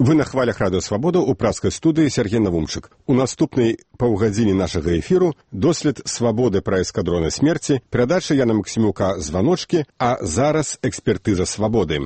Вы на хвалях радыё Свабода ў пражскай студыі Сергей Навумчык. У наступнай паўгадзіне нашага эфіру дослед свабоды пра эскадроны смерці, перадача Яна Максімюка «Званочкі», а зараз экспертыза свабоды.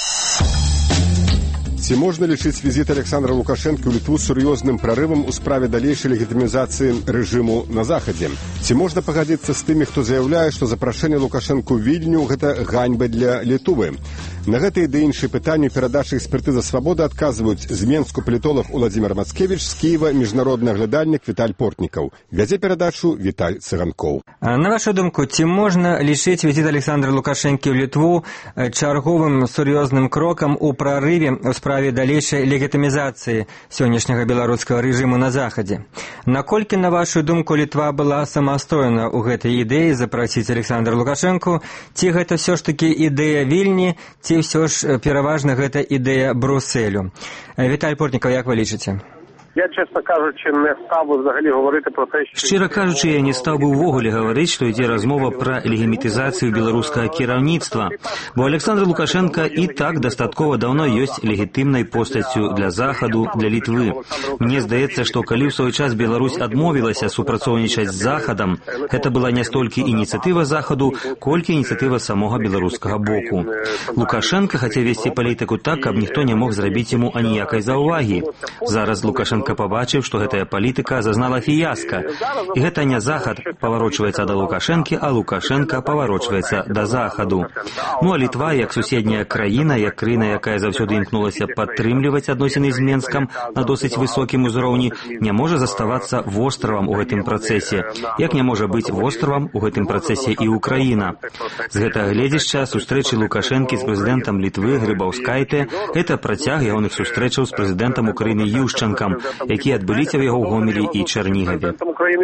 Ці можна лічыць візіт Александра Лукашэнкі ў Літву сур'ёзным прарывам у справе далейшай легітымізацыі рэжыму на Захадзе? Ці можна пагадзіцца з тымі, хто заяўляе, што запрашэнне Лукашэнку ў Вільню – гэта ганьба для Літвы? На гэтыя ды іншыя пытанні перадачы экспертыза свабоды адказваюць з Менску палітолог Уладзімір Мацкевіч, з Кіева міжнародны аглядальнік Віталь Портнікаў. Вядзе перадачу Віталь Цыганкоў. На вашу думку, ці можна лічыць візіт Александра Лукашэнкі ў Літву чарговым сур'ёзным крокам у прарыве ў справе далейшай легітымізацыі сённяшняга беларускага рэжыму на Захадзе? Наколькі, на вашу думку, Літва была самастойна ў гэтай ідэі запрасіць Александра Лукашэнку, ці гэта ўсё ж такі ідэя Вільні, ці ўсё ж пераважна гэта ідэя Брусэлю? Віталь Портнікаў, як вы лічыце? Я, чесно кажучи, не став би взагалі говорити про те, що... Щиро кажучи, я не став би увогуле говорити, що йде розмова про легітимізацію білоруського керівництва, бо Олександр Лукашенко і так достатково давно є легітимною постаттю для Заходу, для Литви. Мені здається, що коли в свій час Білорусь відмовилася супрацовничати з Заходом, це була не стільки ініціатива Заходу, кольки ініціатива самого білоруського боку. Лукашенко хотів вести політику так, аби ніхто не мог зробити йому аніякої зауваги. Зараз Лукашенко побачив, што гэтая палітыка зазнала фіяска. І гэта не Захад паварочваецца да Лукашэнкі, а Лукашенко паварочваецца да Захаду. Ну а Літва, як суседняя краіна, як краіна, якая заўсёды імкнулася падтрымліваць адносіны з Менскам на досыць высокім узроўні, не можа заставацца востравам у гэтым працэсе, як не можа быць востравам у гэтым працэсе і Украіна. З гэтага гледзішча сустрэчы Лукашэнкі з прэзідэнтам Літвы Грыбаўскайте – гэта працяг ягоных сустрэчаў з прэзідэнтам Украіны Юшчанкам, які адбыліся ў яго ў Гомелі і Чарнігаве.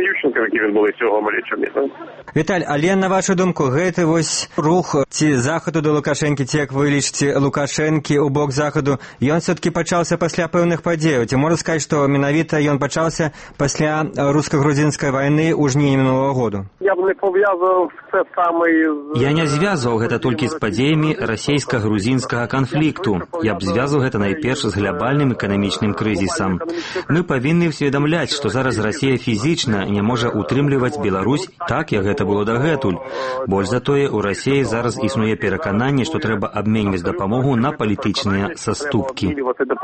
Віталь, але на вашу думку, гэты вось рух ці Захаду да Лукашэнкі, ці як вы лічыце Лукашэнкі ў бок Захаду, ён все-таки пачаўся пасля пэўных падзеяў. Ці можна сказаць, што менавіта ён пачаўся пасля руска-грузінскай вайны ў жніўні мінулого году? Я б не пов'язував це саме з... Я не звязываў гэта толькі з падзеямі расійска-грузінскага канфлікту. Я б звязываў гэта найперш з глобальным эканамічным крызісам. Мы павінны ўсведамляць, што зараз Расія фізічна не можа утрымліваць Беларусь так, як гэта было дагэтуль. Больш за тое, у Расіі зараз існуе перакананне, што трэба абменьваць дапамогу на палітычныя саступкі.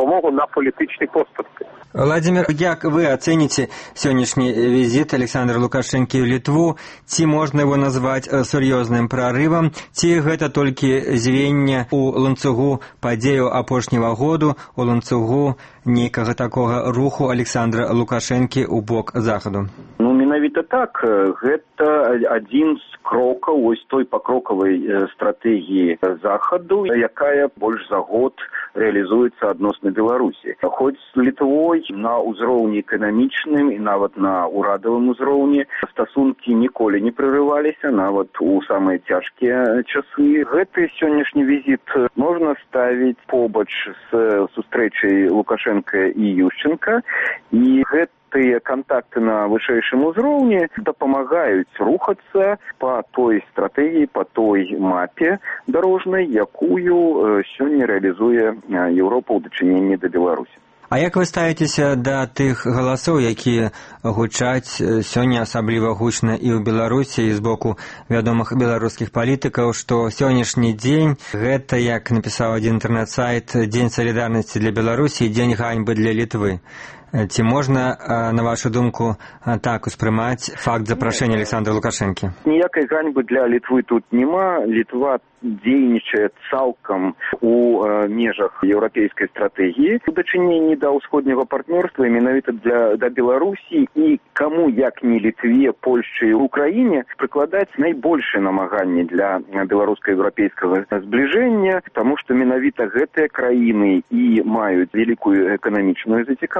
Владимир, як вы ацэніце сённяшні візіт Александра Лукашэнкі ў Літву? Ці можна его назваць сур'ёзным прарывам, ці гэта толькі звенне у ланцугу падзеяў апошняга году, у ланцугу нейкага такога руху Александра Лукашэнкі ў бок Захаду? Ну, менавіта так. Гэта адзін з крокаў вось той пакрокавай стратэгіі Захаду, якая больш за год реалізуецца адносна Беларусі. Хоць з Літвой на ўзроўні эканамічным і нават на урадавым узроўні стасункі ніколі не прерываліся, нават у самыя цяжкія часы. Гэты сённяшні візіт можна ставіць побач з сустрэчай Лукашенка і Ющенка, і гэтыя кантакты на вышэйшым узроўні дапамагаюць рухацца па той стратэгіі, па той мапе дарожнай, якую сёння реалізуе Еўропа ў дачыненні да Беларусі. А як вы ставіцеся да тых галасоў, якія гучаць сёння асабліва гучна і ў Беларусі, і з боку вядомых беларускіх палітыкаў, што сённяшні дзень гэта, як напісаў адзін інтэрнэт-сайт, дзень салідарнасці для Беларусі і дзень ганьбы для Літвы? Ці можна, на вашу думку, так успрымаць факт запрашэння Александра Лукашэнкі? Ніякай ганьбы для Літвы тут няма. Літва дзейнічае цалкам у межах еўрапейскай стратэгіі у дачыненні да ўсходняга партнёрства і менавіта да Беларусі, і каму, як не Літве, Польшчы і Украіне, прыкладаць найбольшыя намаганні для беларуска-еўрапейскага збліжэння, таму што менавіта гэтыя краіны і маюць вялікую эканамічную зацікаўленасць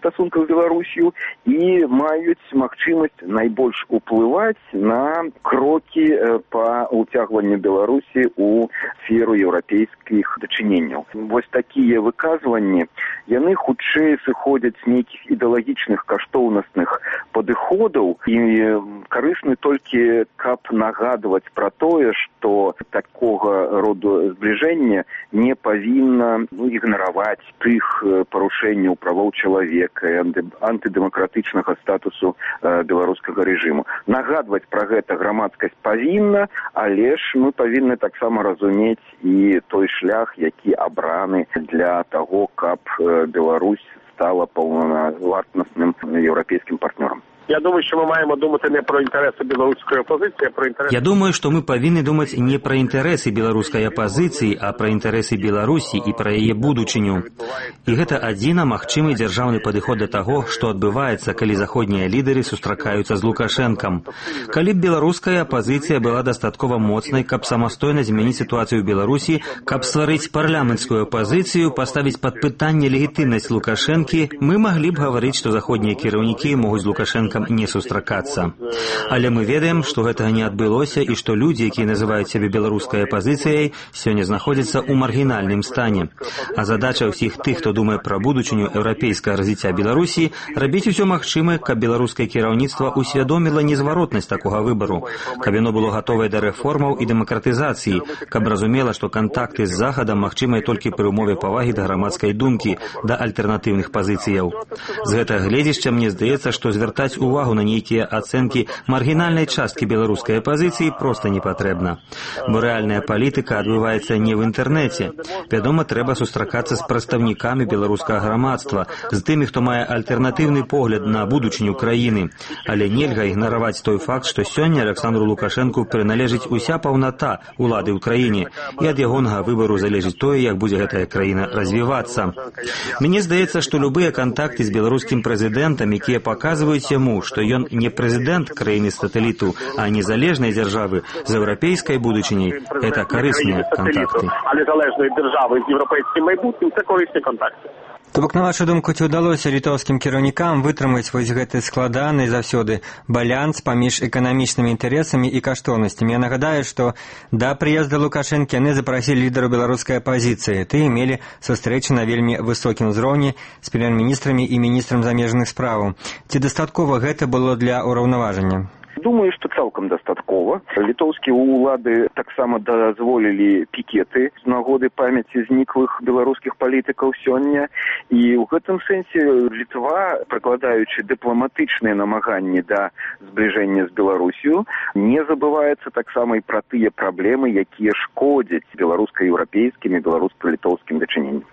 стасунках з Беларусью і маюць магчымасць найбольш уплываць на крокі па ўцягванню Беларусі ў сферу еўрапейскіх дачыненняў. Вось такія выказванні, яны хутчэй сыходзяць з нейкіх ідэалагічных каштоўнасных падыходаў і карысны толькі, каб нагадваць пра тое, што такога роду збліжэння не павінна ігнараваць тых парушэнняў правоў чалавека і антыдэмакратычнага статусу беларускага рэжыму. Нагадваць пра гэта грамадскасць павінна, але ж мы павінны таксама разумець і той шлях, які абраны для таго, каб Беларусь стала паўнавартасным еўрапейскім партнёрам. Я думаю, що ми маємо думати не про інтереси білоруської опозиції, а про інтереси... Я думаю, што мы павінны думаць не пра інтарэсы беларускай апазіцыі, а пра інтарэсы Беларусі і пра яе будучыню. І гэта адзіна магчымы дзяржаўны падыход да таго, што адбываецца, калі заходнія лідары сустракаюцца з Лукашэнкам. Калі б беларуская апазіцыя была дастаткова моцнай, каб самастойна змяніць сітуацыю ў Беларусі, каб стварыць парламенцкую апазіцыю, паставіць пад пытанне легітымнасць Лукашэнкі, мы маглі б гаварыць, што заходнія кіраўнікі могуць з Лукашэнкам не сустракацца. Але мы ведаем, што гэтага не адбылося і што людзі, якія называюць сябе беларускай апазіцыяй, сёння знаходзяцца ў маргінальным стане. А задача ўсіх тых, хто думае пра будучыню еўрапейскага развіцця Беларусі, рабіць усё магчымае, каб беларускае кіраўніцтва усвядоміла незваротнасць такога выбару, каб яно было гатовае да рэформаў і дэмакратызацыі, каб разумела, што кантакты з Захадам магчымыя толькі пры умове павагі да грамадскай думкі, да альтэрнатыўных пазіцыяў. З гэтага гледзішча мне здаецца, што звяртаць увагу на нейкія ацэнкі маргінальнай часткі беларускай апазіцыі проста не патрэбна. Бо рэальная палітыка адбываецца не ў інтэрнэце. Вядома, трэба сустракацца з прадстаўнікамі беларускага грамадства, з тымі, хто мае альтэрнатыўны погляд на будучыню краіны. Але нельга ігнараваць той факт, што сёння Александру Лукашэнку прыналежыць уся паўната ўлады ў краіне, і ад ягонага выбару залежыць тое, як будзе гэтая краіна развівацца. Мне здаецца, што любыя кантакты з беларускім прэзідэнтам, якія паказваюць яму, што ён не прэзідэнт краіны-сатэліту, а незалежнай дзяржавы з еўрапейскай будучыняй, гэта карысныя кантакты. Але залежної держави з європейським майбутнім – це корисні контакти. То бок, на вашу думку, ці ўдалося літоўскім кіраўнікам вытрымаць вось гэты складаны заўсёды баланс паміж эканамічнымі інтарэсамі і каштоўнасцямі? Я нагадаю, што да прыезда Лукашэнкі яны запрасілі лідараў беларускай апазіцыі. Тыя мелі сустрэчы на вельмі высокім узроўні з прэм'ер-міністрамі і міністрам замежных спраў. Ці дастаткова гэта было для ўраўнаважання? Думаю, што цалкам дастаткова. Літоўскія ўлады таксама дазволілі пікеты з нагоды памяці зніклых беларускіх палітыкаў сёння. І ў гэтым сэнсе Літва, прыкладаючы дыпламатычныя намаганні да збліжэння з Беларусью, не забываецца таксама і пра тыя праблемы, якія шкодзяць беларуска-еўрапейскім і беларуска-літоўскім дачыненням.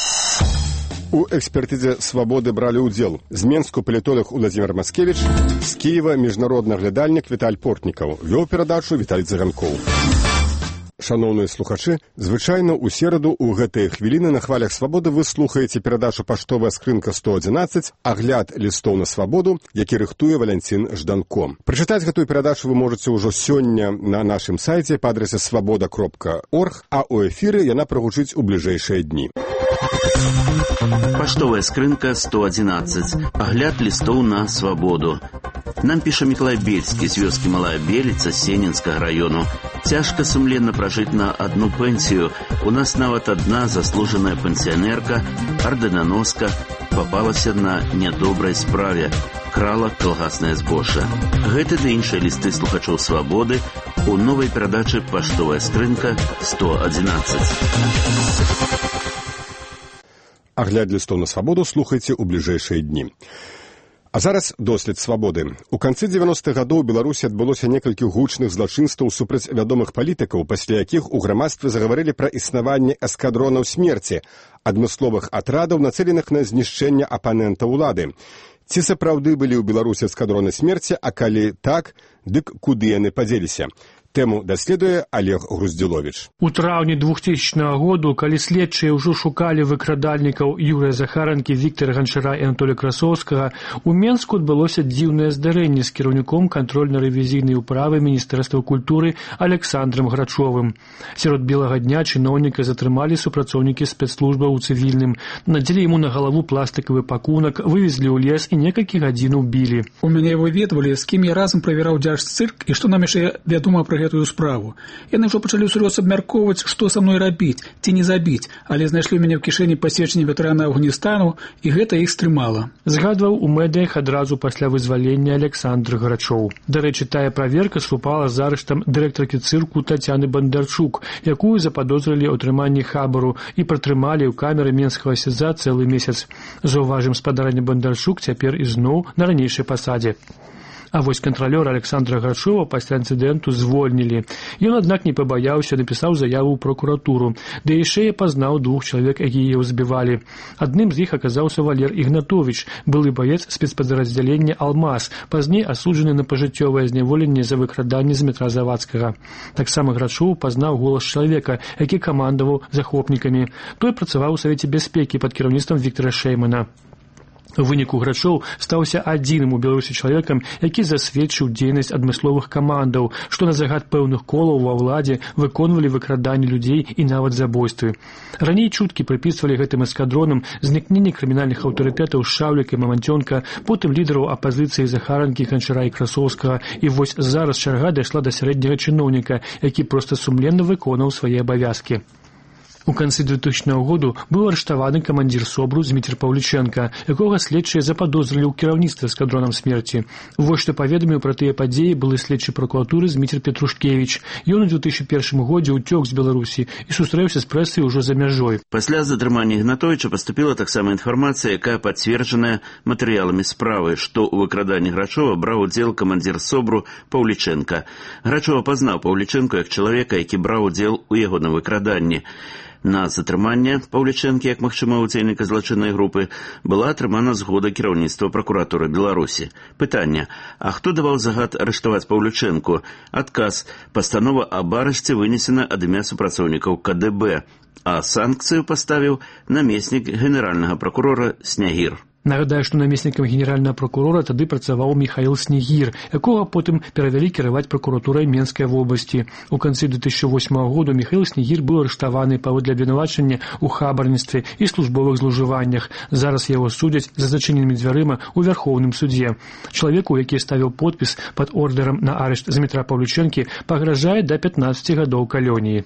У экспертызе «Свабоды» бралі ўдзел з Менску палітолог Уладзімір Маскевіч, з Кіева міжнародны аглядальнік Віталь Портнікаў. Вёў перадачу Віталь Дзаганкоў. Шаноўныя слухачы, звычайна ў сераду ў гэтыя хвіліны на хвалях «Свабоды» вы слухаеце перадачу «Паштовая скрынка 111», агляд лістоў на свабоду, які рыхтуе Валянцін Жданко. Прачытаць гэтую перадачу вы можаце ўжо сёння на нашым сайце па адрасе свабода.орг, а ў эфіры яна прагучыць у бліжэйшыя дні. Паштовая скрынка 111. Агляд лістоў на свабоду. Нам піша Мікалай Бельскі з вёскі Малая Беліца Сенінскага раёну. Цяжка сумленна пражыць на адну пенсію. У нас нават адна заслужаная пенсіянерка, ардынаноска, папалася на нядобрай справе. Крала калгаснае збожжа. Гэты ды іншыя лісты слухачоў свабоды у новай перадачы «Паштовая скрынка 111». Агляд лістоў на свабоду слухайце ў бліжэйшыя дні. А зараз дослед свабоды. У канцы 90-х гадоў у Беларусі адбылося некалькі гучных злачынстваў супраць вядомых палітыкаў, пасля якіх у грамадстве загаварылі пра існаванне эскадронаў смерці, адмысловых атрадаў, нацэленых на знішчэнне апанента ўлады. Ці сапраўды былі ў Беларусі эскадроны смерці, а калі так, дык куды яны падзеліся? Тэму даследуе Олег Груздзіловіч. У траўні 2000 году, калі следчыя ўжо шукалі выкрадальнікаў Юрыя Захаранкі, Віктара Ганчара і Анатолія Красоўскага, у Менску адбылося дзіўнае здарэнне з кіраўніком кантрольна-рэвізійнай управы Міністэрства культуры Александрам Грачовым. Сярод белага дня чыноўніка затрымалі супрацоўнікі спецслужбаў у цывільным, надзелі яму на галаву пластыкавы пакунак, вывезлі ў лес і некалькі гадзінаў білі. У мяне выведвалі, з кім я разам правяраў дзяржцырк і што нам яшчэ вядома пра гэтую справу. Яны ўжо пачалі ўсур'ёз абмяркоўваць, што са мной рабіць, ці не забіць, але знайшлі ў мяне ў кішэні пасведчанне ветэрана Афганістану, і гэта іх стрымала. Згадваў у медыях адразу пасля вызвалення Александр Грачоў. Дарэчы, тая праверка супала з арыштам дырэктаркі цырку Тацяны Бандарчук, якую западозрылі ў атрыманні хабару і пратрымалі ў камеры менскага СІЗА цэлы месяц. Заўважым, спадарня Бандарчук цяпер ізноў на ранейшай пасадзе. А вось кантралёра Александра Грачова пасля інцыдэнту звольнілі. Ён, аднак, не пабаяўся, напісаў заяву ў прокуратуру, ды яшчэ пазнаў 2 чалавек, якія яго збівалі. Адным з іх аказаўся Валер Ігнатовіч, былы баец спецпадраздзялення «Алмаз», пазней асуджаны на пажыццёвае зняволенне за выкраданне з метра Завадскага. Таксама Грачоў пазнаў голас чалавека, які камандаваў захопнікамі. Той працаваў у Савеце бяспекі пад кіраўніцтвам Віктара Шэймана. У выніку Грачоў стаўся адзіным у Беларусі чалавекам, які засведчыў дзейнасць адмысловых камандаў, што на загад пэўных колаў ва ўладзе выконвалі выкраданні людзей і нават забойствы. Раней чуткі прыпісвалі гэтым эскадронам знікненне крымінальных аўтарытэтаў Шаўліка і Маманцёнка, потым лідараў апазіцыі Захаранкі, Ганчара і Красоўскага, і вось зараз чарга дайшла да сярэдняга чыноўніка, які проста сумленна выконаў свае абавязкі. У канцы 2000 году быў арыштаваны камандзір СОБРу Зміцер Паўлічэнка, якога следчыя западозрылі ў кіраўніцтве эскадронам смерці. Вось што паведаміў пра тыя падзеі былы следчы пракуратуры Зміцер Петрушкевіч. Ён у 2001 годзе ўцёк з Беларусі і сустрэўся з прэсай ужо за мяжой. Пасля затрымання Ігнатовіча паступіла таксама інфармацыя, якая пацверджаная матэрыяламі справы, што ў выкраданні Грачова браў удзел камандзір СОБРу Паўлічэнка. Грачова пазнаў Паўлічэнку як чалавека, які браў удзел у ягоным выкраданні. На затрыманне Паўлічэнкі, як магчымага ўдзельніка злачыннай групы, была атрымана згода кіраўніцтва пракуратуры Беларусі. Пытанне: а хто даваў загад арыштаваць Паўлічэнку? Адказ: пастанова аб арышце вынесена ад імя супрацоўнікаў КДБ, а санкцыю паставіў намеснік генеральнага пракурора Снягір. Нагадаю, што намеснікам генеральнага пракурора тады працаваў Міхаіл Снегір, якога потым перавялі кіраваць пракуратурай Менскай вобласці. У канцы 2008 года Міхаіл Снегір быў арыштаваны паводле абвінавачання ў хабарніцтве і службовых злоўжываннях. Зараз яго судзяць за зачыненымі дзвярыма ў Вярхоўным судзе. Чалавеку, які ставіў подпіс пад ордэрам на арышт Змітра Паўлічэнкі, пагражае да 15 гадоў калоніі.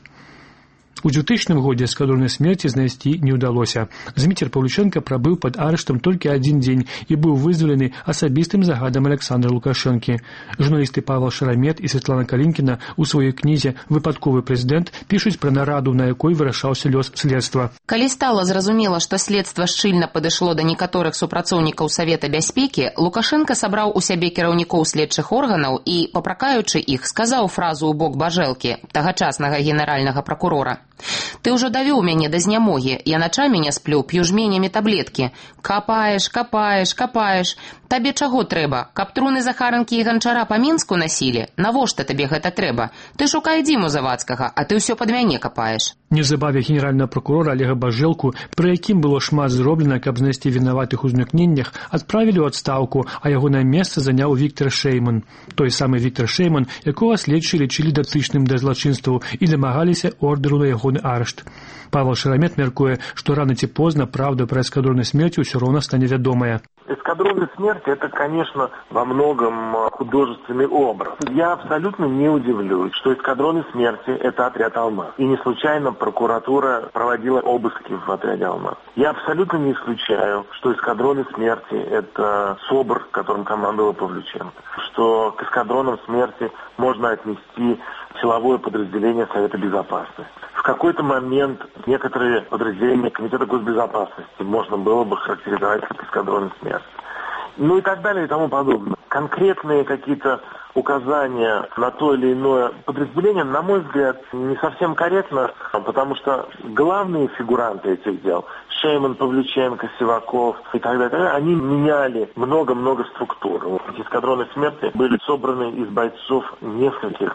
У 2000 годзе эскадроны смерці знайсці не ўдалося. Зміцер Паўлічэнка прабыў пад арыштам толькі 1 дзень і быў вызвалены асабістым загадам Александра Лукашэнкі. Журналісты Павел Шарамет і Светлана Калінкіна ў сваёй кнізе «Выпадковы прэзідэнт» пішуць пра нараду, на якой вырашаўся лёс следства. Калі стала зразумела, што следства шчыльна падышло да некаторых супрацоўнікаў Савета бяспекі, Лукашэнка сабраў у сябе кіраўнікоў следчых органаў і, папракаючы іх, сказаў фразу ў бок Бажэлкі, тагачаснага генеральнага пракурора: «Ты ўжо давёў мяне да знямогі, я начамі не сплю, п'ю жменямі таблеткі. Капаеш, капаеш, капаеш. Табе чаго трэба? Каб труны Захаранкі і Ганчара па Мінску насілі? Навошта табе гэта трэба? Ты шукай Дзіму Завадскага, а ты ўсё пад мяне капаеш». Неўзабаве генеральнага пракурора Олега Бажэлку, пры якім было шмат зроблена, каб знайсці вінаватых у знікненнях, адправілі ў адстаўку, а ягонае месца заняў Віктар Шэйман. Той самы Віктар Шэйман, якога следчыя лічылі датычным да злачынстваў і дамагаліся ордэру на ягоны арышт. Павел Шарамет мяркуе, што рана ці позна правда пра эскадроны смерці ўсё роўна стане вядомая. Эскадроны смерти — это, конечно, во многом художественный образ. Я абсолютно не удивлюсь, что эскадроны смерти — это отряд «Алмаз». И не случайно прокуратура проводила обыски в отряде «Алмаз». Я абсолютно не исключаю, что эскадроны смерти — это СОБР, которым командовал Павлюченко. Что к эскадронам смерти можно отнести силовое подразделение Совета Безопасности. В какой-то момент некоторые подразделения Комитета госбезопасности можно было бы характеризовать как эскадроны смерти. Ну и так далее и тому подобное. Конкретные какие-то указания на то или иное подразделение, на мой взгляд, не совсем корректно, потому что главные фигуранты этих дел — Шейман, Павлюченко, Сиваков и так далее, они меняли много-много структур. Эти эскадроны смерти были собраны из бойцов нескольких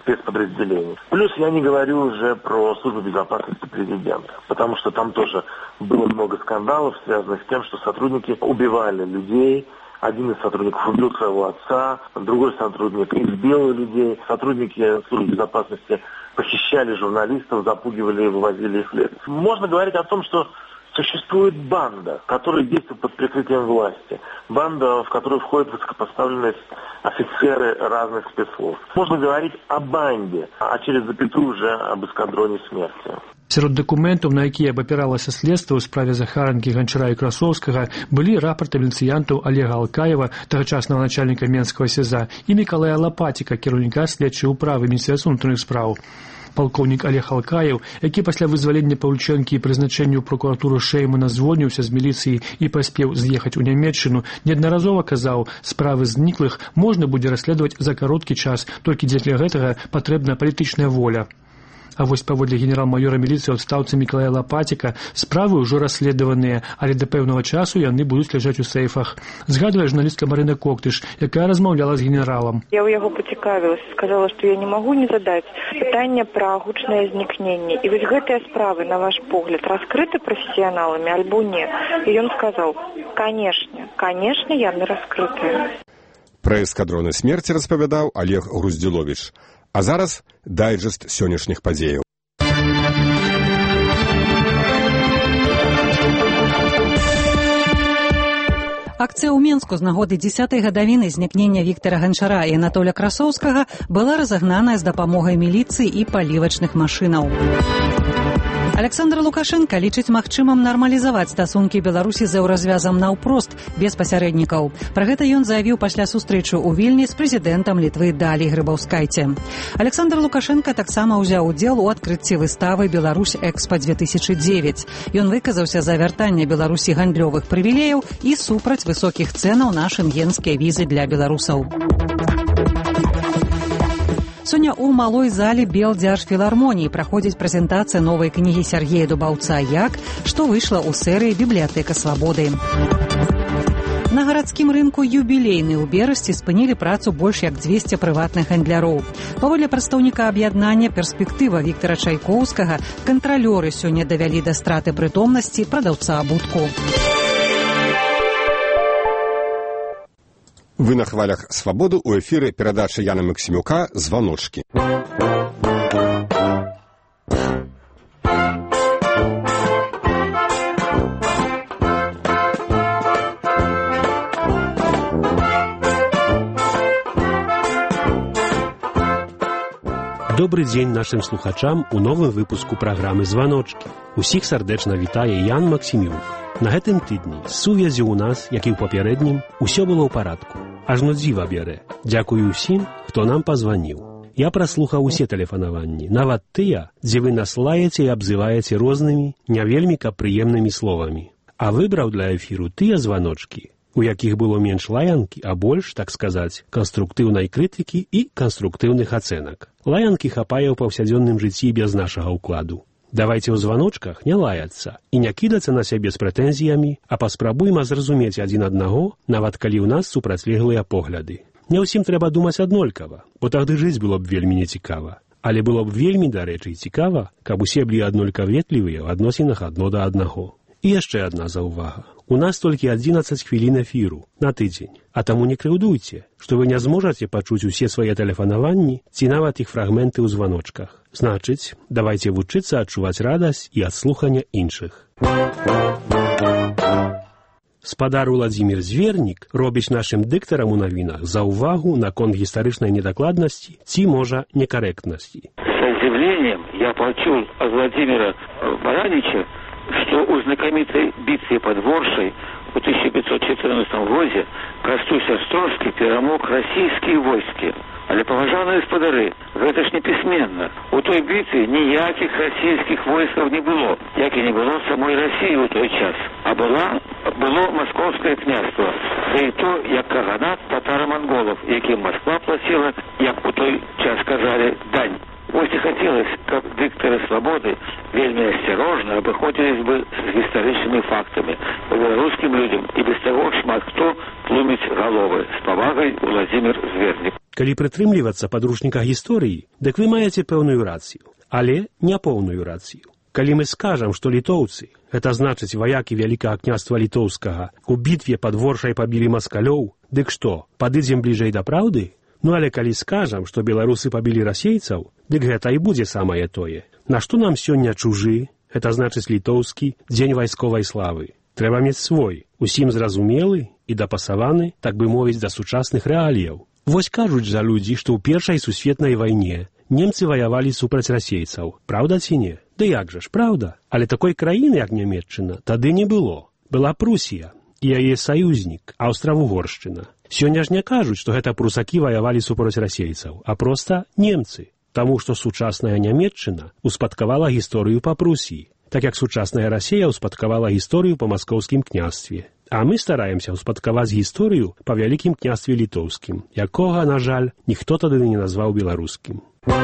спецподразделений. Плюс я не говорю уже про службу безопасности президента, потому что там тоже было много скандалов, связанных с тем, что сотрудники убивали людей. Один из сотрудников убил своего отца, другой сотрудник избил людей. Сотрудники службы безопасности похищали журналистов, запугивали и вывозили их в лес. Можно говорить о том, что существует банда, которая действует под прикрытием власти. Банда, в которую входят высокопоставленные офицеры разных спецслужб. Можно говорить о банде, а через запятую уже об эскадроне смерти. Сярод дакументаў, на якія абапіралася следства ў справе Захаранкі, Ганчара і Красоўскага, былі рапорты міліцыянтаў Олега Алкаева, тагачаснага начальніка Менскага СІЗА, і Мікалая Лапаціка, кіраўніка следчай управы Міністэрства ўнутраных спраў. Палкоўнік Олег Алкаев, які пасля вызвалення Паўлічэнкі і прызначэння ў прокуратуру Шэймана звольніўся з міліцыі і паспеў з'ехаць у Нямецчыну, неаднаразова казаў, справы зніклых можна будзе расследаваць за кароткі час, толькі для гэтага патрэбна палітычная воля. А вось паводле генерал-майора міліцыі ў адстаўцы Мікалая Лапаціка справы ўжо расследаваныя, але да пэўнага часу яны будуць ляжаць у сейфах. Згадвае журналістка Марына Коктыш, якая размаўляла з генералам. Я ў яго пацікавілася, сказала, што я не магу не задаць пытанне пра гучнае знікненне. І вось гэтыя справы, на ваш погляд, раскрыты прафесіяналамі альбо не? І ён сказаў, канешне, яны раскрытыя. Пра эскадроны смерці распавядаў Олег Груздзіловіч. А зараз дайджэст сённяшніх падзеяў. Акцыя ў Менску з нагоды 10-й гадавіны знікнення Віктара Ганчара і Анатоля Красоўскага была разагнаная з дапамогай міліцыі і палівачных машынаў. Александр Лукашенко лічыць магчымым нармалізаваць стасункі Беларусі з еўразвязам наўпрост, без пасярэднікаў. Пра гэта ён заявіў пасля сустрэчы ў Вільні з прэзідэнтам Літвы Далій Грыбаўскайце. Александр Лукашенко таксама ўзяў удзел у адкрыцці выставы «Беларусь Экспа-2009». Ён выказаўся за вяртанне Беларусі гандлёвых прывілеяў і супраць высокіх цэнаў на шэнгенскія візы для беларусаў. Сёння ў малой зале Белдзяржфілармоніі праходзіць прэзентацыя новай кнігі Сергея Дубаўца «Як?», што выйшла ў серыі «Бібліятэка свабоды». На гарадскім рынку «Юбілейны» ў Берасці спынілі працу больш як 200 прыватных гандляроў. Паводле прадстаўніка аб'яднання «Перспектыва» Віктара Чайкоўскага, кантралёры сёння давялі да страты прытомнасці прадаўца абутку. Вы на хвалях «Свободу», у эфіры перадача Яна Максімюка «Званочкі». Добры дзень нашым слухачам у новым выпуску праграмы «Званочкі». Усіх сардэчна вітае Ян Максімюк. На гэтым тыдні з сувязі ў нас, як і ў папярэднім, усё было ў парадку. Ажно дзіва бярэ. Дзякую ўсім, хто нам пазваніў. Я праслухаў усе тэлефанаванні, нават тыя, дзе вы нас лаеце і абзываеце рознымі, не вельмі прыемнымі словамі. А выбраў для эфіру тыя званочкі, у якіх было менш лаянкі, а больш, так сказаць, канструктыўнай крытыкі і канструктыўных ацэнак. Лаянкі хапае ў паўсядзённым жыцці без нашага ўкладу. Давайце ў званочках не лаяцца і не кідацца на сябе з прэтэнзіямі, а паспрабуйма зразумець адзін аднаго, нават калі ў нас супрацьлеглыя погляды. Не ўсім трэба думаць аднолькава, бо тады жыць было б вельмі нецікава. Але было б вельмі, дарэчы, цікава, каб усе былі аднолькаветлівыя ў адносінах адно да аднаго. І яшчэ адна заўвага. У нас толькі 11 хвілін эфіру на тыдзень, а таму не крыўдуйце, што вы не зможаце пачуць усе свае тэлефанаванні ці нават іх фрагменты ў званочках. Значыць, давайце вучыцца адчуваць радасць і ад слухання іншых. Спадар Уладзімір Звернік робіць нашым дыктарам у навінах за ўвагу наконт гістарычнай недакладнасці ці, можа, некарэктнасці. С удивлением я почул от Владимира Баранича, что у знакомитой битвы под Воршей в 1514 году Кастусь Астрожский перамог российские войски. Але, паважаныя спадары, гэта ж не пісьменна. У той бітве ніякіх расійскіх войскаў не было, як і не было самой России у той час. А было Московское княжство, да і то, як каганат татаро-монголов, яким Москва платила, як у той час казали, дань. Ось і хотелось, как дыктары свободы вельмі осторожно обыходились бы с гістарычнымі фактами по белорусским людям, и без того шмат кто тлуміць головы. С повагой, Владимир Зверник. Калі прытрымлівацца падручніка гісторыі, дык вы маеце пэўную рацыю, але няпоўную рацыю. Калі мы скажам, што літоўцы, гэта значыць ваякі Вялікага княства Літоўскага, у бітве пад Воршай пабілі маскалёў, дык што, падыдзем бліжэй да праўды? Ну але калі скажам, што беларусы пабілі расейцаў, дык гэта і будзе самае тое. Нашто нам сёння чужы, гэта значыць літоўскі, дзень вайсковай славы? Трэба мець свой, усім зразумелы і дапасаваны, так бы мовіць, да сучасных рэаліяў. Вось кажуць жа людзі, што ў Першай сусветнай вайне немцы ваявалі супраць расейцаў. Праўда ці не? Ды як жа ж, праўда. Але такой краіны, як Нямецчына, тады не было. Была Прусія і яе саюзнік, Аўстра-Вугоршчына. Сёння ж не кажуць, што гэта прусакі ваявалі супраць расейцаў, а проста немцы. Таму што сучасная Нямецчына успадкавала гісторыю па Прусіі, так як сучасная Расія успадкавала гісторыю па маскоўскім княстве. А мы стараемся успадкаваць гісторыю па Вялікім княстве Літоўскім, якога, на жаль, ніхто тады не назваў беларускім.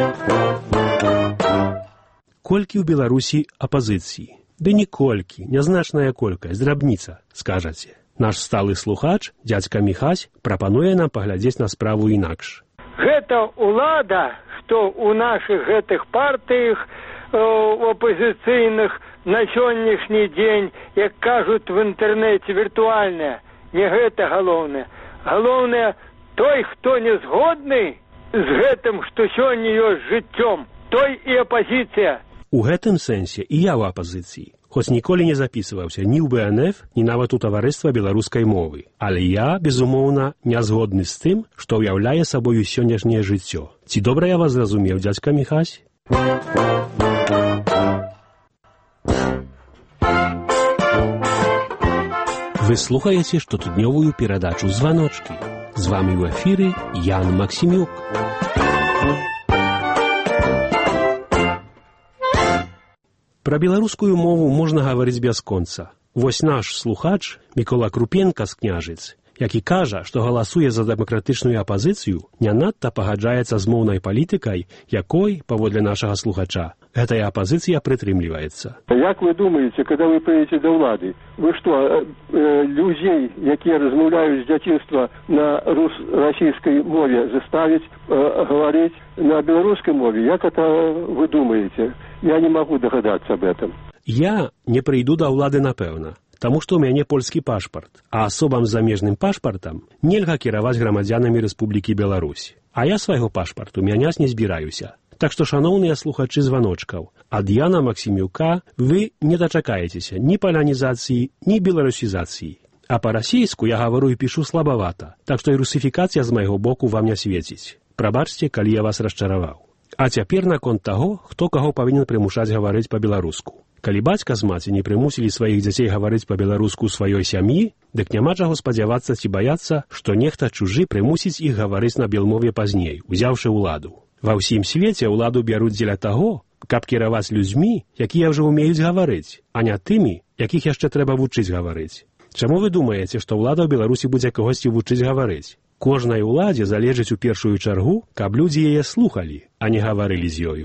Колькі ў Беларусі апазіцыі? Ды ніколькі, нязначная колькасць, драбніца, скажаце. Наш сталы слухач, дзядзька Міхась, прапануе нам паглядзець на справу інакш. Гэта ўлада, што ў нашых гэтых партыях апозіцыйных на сённяшні дзень, як кажуць в інтэрнэце, віртуальная. Не гэта галоўнае. Галоўнае, той, хто не згодны з гэтым, што сёння ёсць жыццём, той і апозіцыя. У гэтым сэнсе і я ў апазіцыі, хоць ніколі не запісваўся ні ў БНФ, ні нават у таварыства беларускай мовы. Але я, безумоўна, не згодны з тым, што ўяўляе сабою сённяшняе жыццё. Ці добра я вас зразумеў, дзядзька Міхась? Вы слухаеце штотыднёвую перадачу «Званочкі». З вамі ў эфіры Ян Максімюк. Пра беларускую мову можна гаварыць бясконца. Вось наш слухач Мікола Крупенка з Княжыц, які кажа, што галасуе за дэмакратычную апазіцыю, не надта пагаджаецца з моўнай палітыкай, якой, паводле нашага слухача, гэтая апазіцыя прытрымліваецца. Як вы думаеце, когда вы прыйдзеце да ўлады, вы што, людзей, якія размаўляюць з дзяцінства на расійскай мове, заставіць гаварыць на беларускай мове? Як это вы думаеце? Я не магу дагадацца об этом. Я не прыйду да ўлады, напэўна, таму што ў мяне польскі пашпарт, а асобам з замежным пашпартам нельга кіраваць грамадзянамі Рэспублікі Беларусь. А я свайго пашпарту мяняць не збіраюся. Так што, шаноўныя слухачы званочкаў, ад Яна Максімюка вы не дачакаецеся ні палянізацыі, ні беларусізацыі. А па-расейску я гавару і пішу слабавата, так што і русіфікацыя з майго боку вам не свеціць. Прабачце, калі я вас расчараваў. А цяпер наконт таго, хто каго павінен прымушаць гаварыць па-беларуску. Калі бацька з маці не прымусілі сваіх дзяцей гаварыць па-беларуску ў сваёй сям'і, дык няма чаго спадзявацца ці баяцца, што нехта чужы прымусіць іх гаварыць на белмове пазней, узяўшы ўладу. Ва ўсім свеце ўладу бяруць дзеля таго, каб кіраваць людзьмі, якія ўжо ўмеюць гаварыць, а не тымі, якіх яшчэ трэба вучыць гаварыць. Чаму вы думаеце, што ўлада ў Беларусі будзе кагосьці вучыць гаварыць? Кожнай уладзе залежыць у першую чаргу, каб людзі яе слухалі, а не гаварылі з ёю.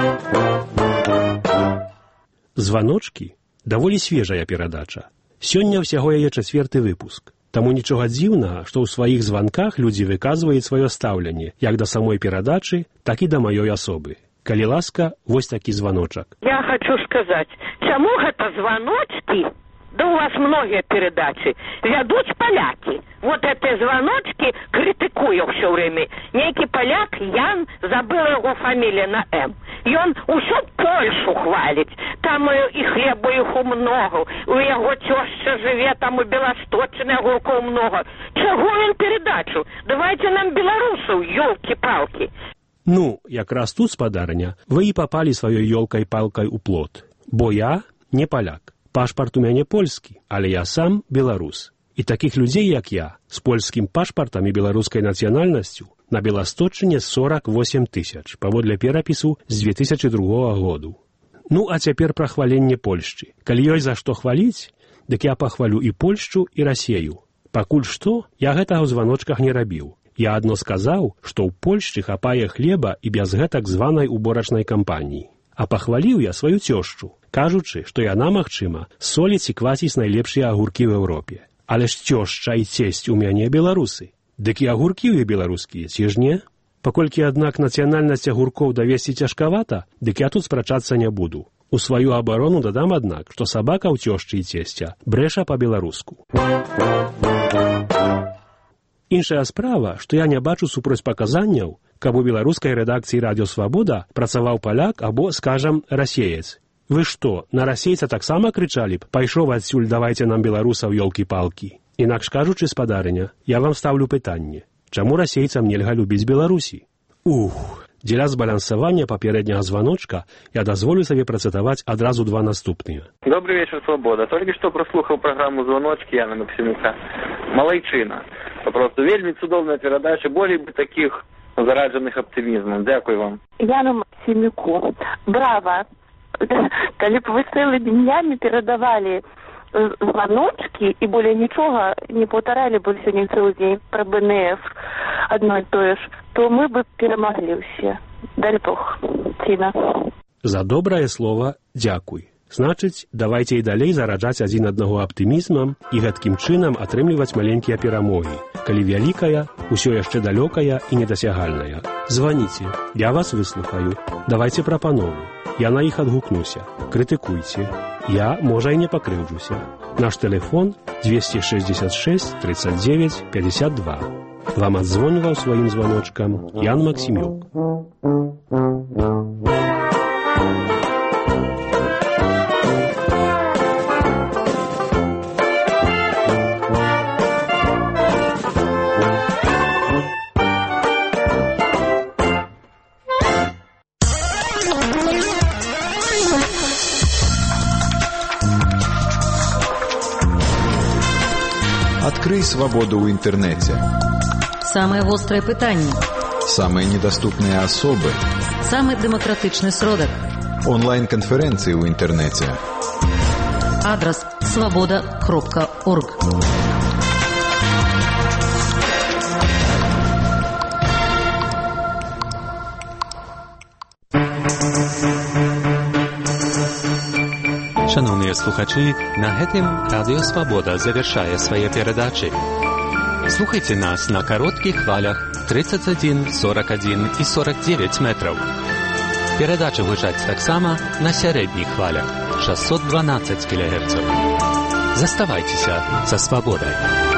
Званочкі – даволі свежая перадача. Сёння ўсяго яе 4-й выпуск. Таму нічога дзіўнага, што ў сваіх званках людзі выказваюць сваё стаўленне як да самой перадачы, так і да маёй асобы. Калі ласка, вось такі званочак. Я хочу сказаць, чаму гэта званочкі? Да у вас многія перадачы вядуць палякі. Вот эти звоночки критикую все время. Некий поляк, Ян, забыл его фамилия на М. И он усю Польшу хвалит. Там и хлеба их много. У его теща живет, там и Белосточной огурков много. Чего он передачу? Давайте нам белорусов, елки-палки. Ну, якраз тут, спадарыня, вы і папалі сваёй ёлкай-палкай у плот. Бо я не паляк. Пашпарт у мяне польскі, але я сам беларус. І такіх людзей, як я, з польскім пашпартам і беларускай нацыянальнасцю на Беласточыне 48 000, паводле перапісу з 2002 году. Ну, а цяпер пра хваленне Польшчы. Калі ёсць за што хваліць, дык я пахвалю і Польшчу, і Расею. Пакуль што, я гэтага ў званочках не рабіў. Я адно сказаў, што ў Польшчы хапае хлеба і без гэтак званай уборачнай кампаніі. А пахваліў я сваю цёшчу, кажучы, што яна, магчыма, соліць і квасіць найлепшыя агуркі ў Еўропе. Але ж цёшча і цесць у мяне беларусы. Дык і агуркі ў беларускія, ці ж не? Паколькі, аднак, нацыянальнасць агуркоў давесці цяжкавата, дык я тут спрачацца не буду. У сваю абарону дадам, аднак, што сабака ў цёшчы і цесця брэша па-беларуску. Іншая справа, што я не бачу супроцьпаказанняў, каб у беларускай рэдакцыі «Радыё Свабода» працаваў паляк або, скажам, расеец. Вы што, на расейца таксама крычалі б «Пайшоў адсюль, давайце нам беларусаў, ёлкі-палкі». Інакш кажучы, спадарыня, я вам ставлю пытанне. Чаму расейцам нельга любіць Беларусі? Дзеля збалансавання папярэдняга званочка я дазволю сабе працытаваць адразу два наступныя. Добрый вечер, Свобода. Только что прослухал программу «Звоночки» Яна Максимюка. Малайчына. Просто вельмі цудоўная перадача, болей бы таких зараджаных оптимизмом. Дякую вам. Яна Максимюку. Браво. Калі б вы цэлымі днямі перадавалі звоночки и более ничего не повторяли бы сегодня целый день про БНФ одно и то же, то мы бы перемогли все. Дай Бог. Тина. За добрае слово дзякуй. Значыць, давайте і далей зараджаць адзін аднаго аптымізмам і гэткім чынам атрымліваць маленькія перамогі, калі вялікая, усё яшчэ далёкая і недасягальная. Званіце, я вас выслухаю. Давайте прапановы. Я на іх адгукнуся. Крытыкуйце. Я, можа, і не пакрыўджуся. Наш тэлефон 266 39 52. Вам адзвоніваў сваім званочкам Ян Максимюк. Открой свободу в интернете. Самые острые пытания. Самые недоступные особы. Самый демократичный сродок. Онлайн-конференции в интернете. Адрес svoboda.org. Шановні слухачі, на гэтым Радыё Свабода завяршае свае перадачы. Слухайце нас на кароткіх хвалях 31, 41 і 49 метраў. Перадачы гучаць таксама на сярэдніх хвалях 612 кГц. Заставайцеся са свабодай.